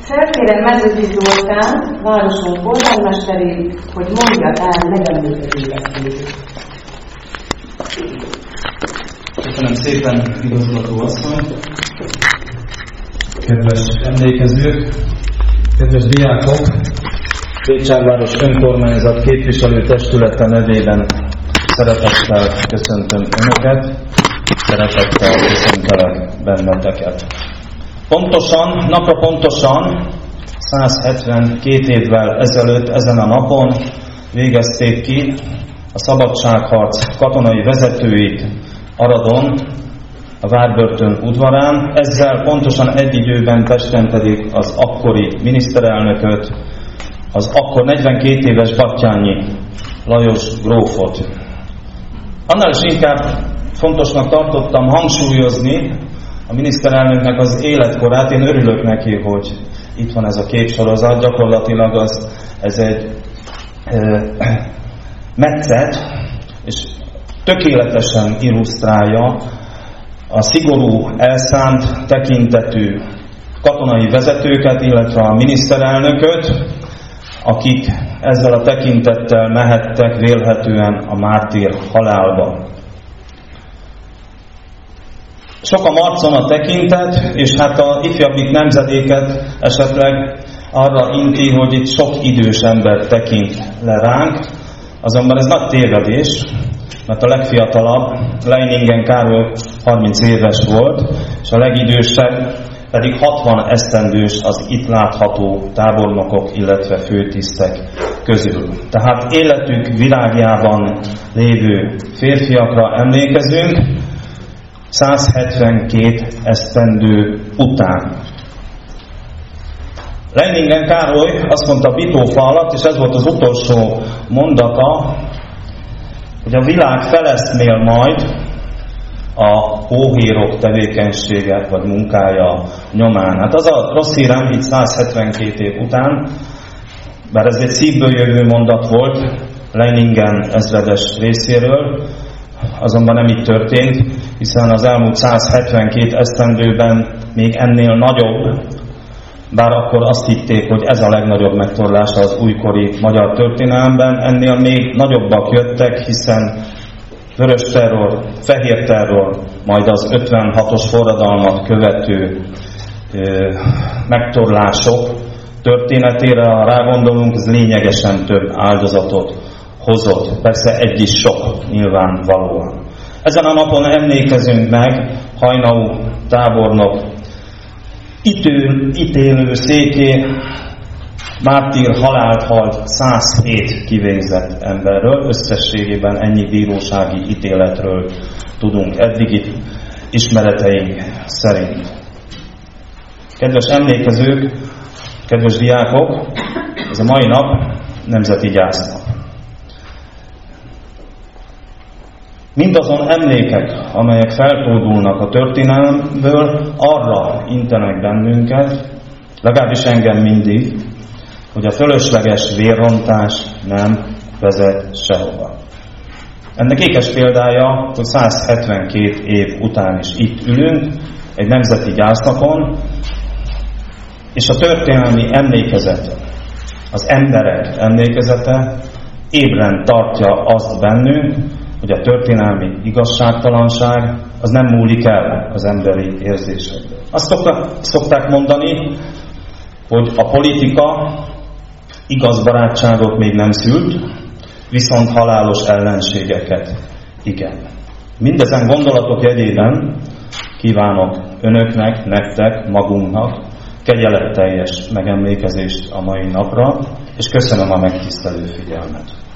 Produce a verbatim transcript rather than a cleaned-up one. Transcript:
Felkérem Mezőti Zoltán, városunk polgármesterét, hogy mondja el megemlített életét. Köszönöm szépen, igazgató asszony! Kedves emlékezők, kedves diákok! Pécsárváros önkormányzat képviselőtestülete nevében szeretettel köszöntöm Önöket, szeretettel köszöntelek benneteket. Pontosan, napra pontosan száz hetvenkét évvel ezelőtt ezen a napon végezték ki a szabadságharc katonai vezetőit Aradon, a Várbörtön udvarán, ezzel pontosan egy időben Pesten pedig az akkori miniszterelnököt, az akkor negyvenkét éves Batthyány Lajos grófot. Annál is inkább fontosnak tartottam hangsúlyozni a miniszterelnöknek az életkorát. Én örülök neki, hogy itt van ez a képsorozat, gyakorlatilag az, ez egy e, metszet, és tökéletesen illusztrálja a szigorú, elszánt tekintetű katonai vezetőket, illetve a miniszterelnököt, akik ezzel a tekintettel mehettek vélhetően a mártír halálba. Sok a marcon a tekintet, és hát a ifjabbik nemzedéket esetleg arra inti, hogy itt sok idős ember tekint le ránk, azonban ez nagy tévedés, mert a legfiatalabb, Leiningen Károly harminc éves volt, és a legidősebb pedig hatvan esztendős az itt látható tábornokok, illetve főtisztek közül. Tehát életük világjában lévő férfiakra emlékezünk, száz hetvenkét esztendő után. Leiningen Károly azt mondta Bitófa alatt, és ez volt az utolsó mondata, hogy a világ feleszmél majd a hóhérok tevékenysége vagy munkája nyomán. Hát az a rossz hírem itt száz hetvenkét év után, bár ez egy szívből jövő mondat volt Leiningen ezredes részéről, azonban nem így történt, hiszen az elmúlt száz hetvenkét esztendőben még ennél nagyobb, bár akkor azt hitték, hogy ez a legnagyobb megtorlása az újkori magyar történelemben, ennél még nagyobbak jöttek, hiszen vörös terror, fehér terror, majd az ötvenhatos forradalmat követő ö, megtorlások történetére, ha rágondolunk, ez lényegesen több áldozatot hozott. Persze egy is sok, nyilvánvalóan. Ezen a napon emlékezünk meg Hajnau tábornok Itől, ítélő széké mártír halált halt száz hét kivégzett emberről, összességében ennyi bírósági ítéletről tudunk eddigi ismereteink szerint. Kedves emlékezők, kedves diákok, ez a mai nap nemzeti gyásznap. Mindazon emlékek, amelyek feltódulnak a történelemből, arra intenek bennünket, legalábbis engem mindig, hogy a fölösleges vérrontás nem vezet sehova. Ennek ékes példája, hogy száz hetvenkét év után is itt ülünk, egy nemzeti gyásznapon, és a történelmi emlékezete, az emberek emlékezete ébren tartja azt bennünk, hogy a történelmi igazságtalanság az nem múlik el az emberi érzésekből. Azt szokták mondani, hogy a politika igaz barátságot még nem szült, viszont halálos ellenségeket igen. Mindezen gondolatok jegyében kívánok önöknek, nektek, magunknak kegyeletteljes megemlékezést a mai napra, és köszönöm a megtisztelő figyelmet.